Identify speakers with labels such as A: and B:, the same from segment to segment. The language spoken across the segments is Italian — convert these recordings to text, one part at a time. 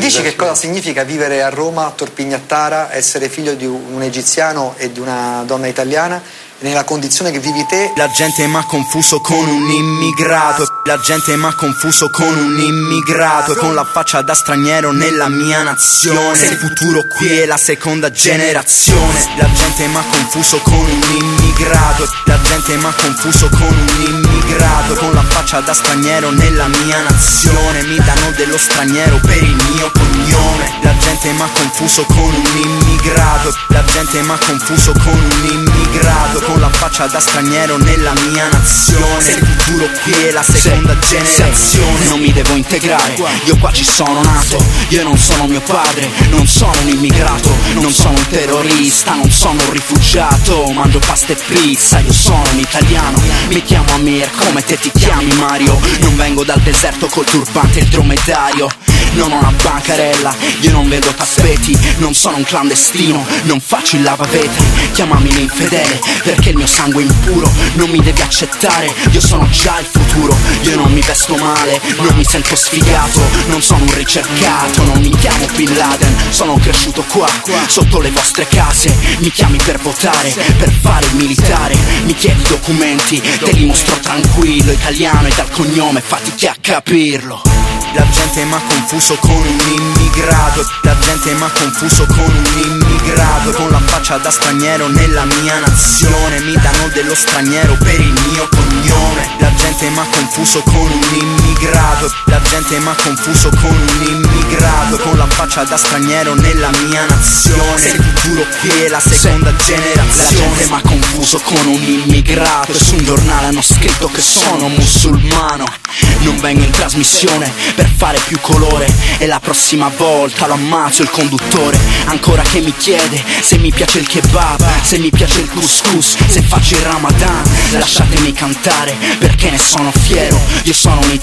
A: dici che cosa significa vivere a Roma, a Torpignattara, essere figlio di un egiziano e di una donna italiana, nella condizione che vivi te?
B: La gente m'ha confuso con un immigrato. La gente m'ha confuso con un immigrato, con la faccia da straniero nella mia nazione. Se il futuro qui è la seconda generazione. La gente m'ha confuso con un immigrato. La gente m'ha confuso con un immigrato, con la faccia da straniero nella mia nazione. Mi danno dello straniero per il mio cognome. La gente m'ha confuso con un immigrato. La gente m'ha confuso con un immigrato, con la faccia da straniero nella mia nazione. Se il futuro qui è la seconda generazione.
C: Non mi devo integrare, io qua ci sono nato. Io non sono mio padre, non sono un immigrato, non sono un terrorista, non sono un rifugiato. Mangio pasta e pizza, io sono un italiano. Mi chiamo Amir, come te ti chiami Mario. Non vengo dal deserto col turbante e il dromedario. Non ho una bancarella, io non vedo tappeti. Non sono un clandestino, non faccio il lavavetri. Chiamami l'infedele, perché il mio sangue è impuro. Non mi devi accettare, io sono già il futuro. Io non mi vesto male, non mi sento sfigato. Non sono un ricercato, non mi chiamo Bin Laden. Sono cresciuto qua, sotto le vostre case. Mi chiami per votare, per fare il militare. Mi chiedi documenti, te li mostro tranquillo. Italiano e dal cognome, fatichi a capirlo.
B: La gente m'ha confuso con un immigrato. La gente m'ha confuso con un immigrato, con la faccia da straniero nella mia nazione. Mi danno dello straniero per il mio cognome. La gente m'ha confuso con un immigrato. La gente m'ha confuso con un immigrato, con la faccia da straniero nella mia nazione. Se il futuro qui è la seconda generazione.
C: La gente m'ha confuso con un immigrato. E su un giornale hanno scritto che sono musulmano. Non vengo in trasmissione per fare più colore, e la prossima volta lo ammazzo il conduttore. Ancora che mi chiede se mi piace il kebab, se mi piace il couscous, se faccio il ramadan. Lasciatemi cantare perché ne sono fiero. Io sono un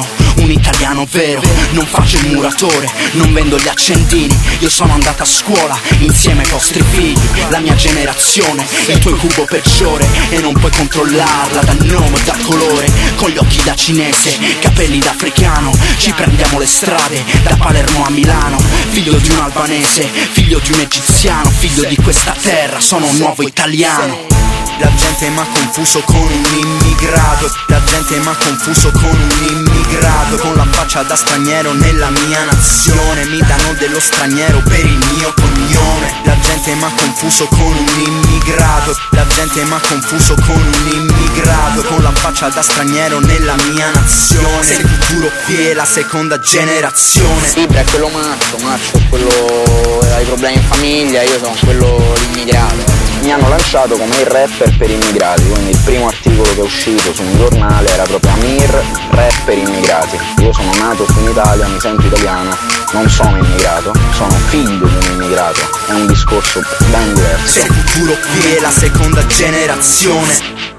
C: italiano vero. Non faccio il muratore, non vendo gli accendini. Io sono andata a scuola insieme ai vostri figli. La mia generazione è il tuo incubo peggiore, e non puoi controllarla dal nome o dal colore. Con gli occhi da cinese, capelli da africano, ci prendiamo le strade da Palermo a Milano. Figlio di un albanese, figlio di un egiziano, figlio di questa terra, sono un nuovo italiano.
B: La gente m'ha confuso con un immigrato. La gente m'ha confuso con un immigrato, con la faccia da straniero nella mia nazione. Mi danno dello straniero per il mio cognome. La gente m'ha confuso con un immigrato. La gente m'ha confuso con un immigrato, con la faccia da straniero nella mia nazione. Se il futuro qui è la seconda generazione.
D: Ibra è quello Maccio è quello che ha i problemi in famiglia, io sono quello l'immigrato. Mi hanno lanciato come il rapper per immigrati, quindi il primo articolo che è uscito su un giornale era proprio Amir, rapper immigrati. Io sono nato qui in Italia, mi sento italiano, non sono immigrato, sono figlio di un immigrato, è un discorso ben diverso.
B: Se il futuro qui è la seconda generazione.